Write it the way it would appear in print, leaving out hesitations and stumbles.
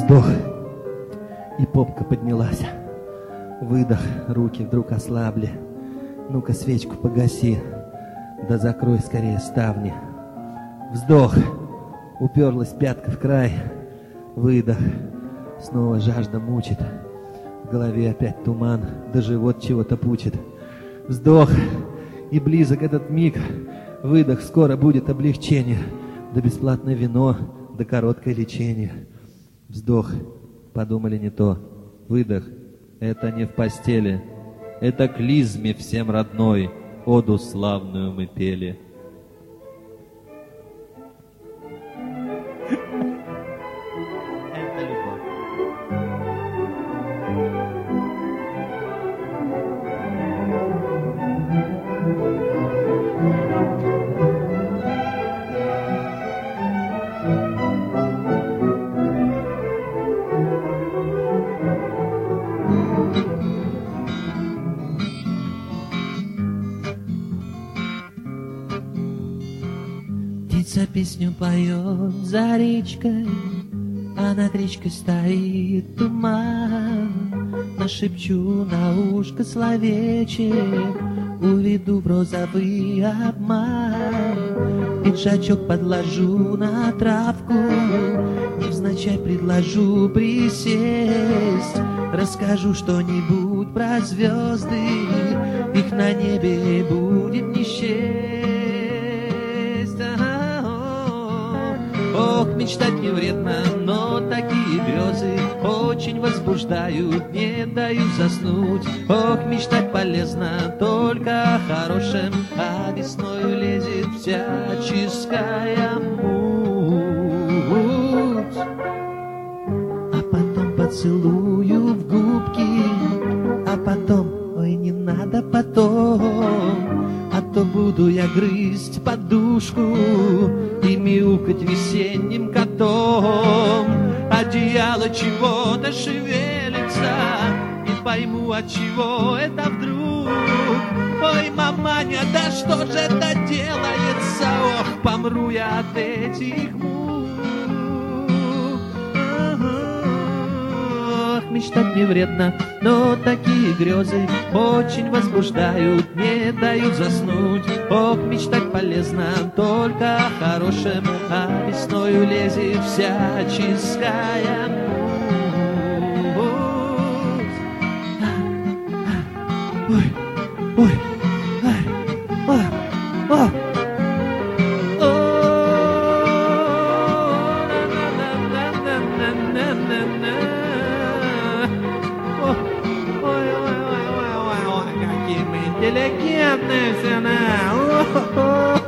Вздох, и попка поднялась. Выдох, руки вдруг ослабли. Ну-ка свечку погаси, да закрой скорее ставни. Вздох, уперлась пятка в край. Выдох, снова жажда мучит. В голове опять туман, да живот чего-то пучит. Вздох, и близок этот миг. Выдох, скоро будет облегчение. Да бесплатное вино, да короткое лечение. Вздох, подумали не то. Выдох, это не в постели, это клизме всем родной, оду славную мы пели. Это любовь. Птица песню поет за речкой, а над речкой стоит туман. Нашепчу на ушко словечек, уведу в розовый обман. Пиджачок подложу на травку, невзначай предложу присесть. Расскажу что-нибудь про звезды, их на небе будет не счесть. Ох, мечтать не вредно, но такие грезы очень возбуждают, не дают заснуть. Ох, мечтать полезно только о хорошем, а весною лезет всяческая муть. А потом поцелую в губки, а потом, ой, не надо потом, а то буду я грызть подушку и мяукать весенним котом. Одеяло чего-то шевелится, не пойму, от чего это вдруг. Ой, маманя, да что же это делается? Ох, помру я от этих мук. Ох, мечтать не вредно, но такие грезы очень возбуждают, не дают заснуть. Ох, мечтать полезно только о хорошем, а весною лезет всяческая муть. Ой, ой, ай, а, а. Интеллигентная жена.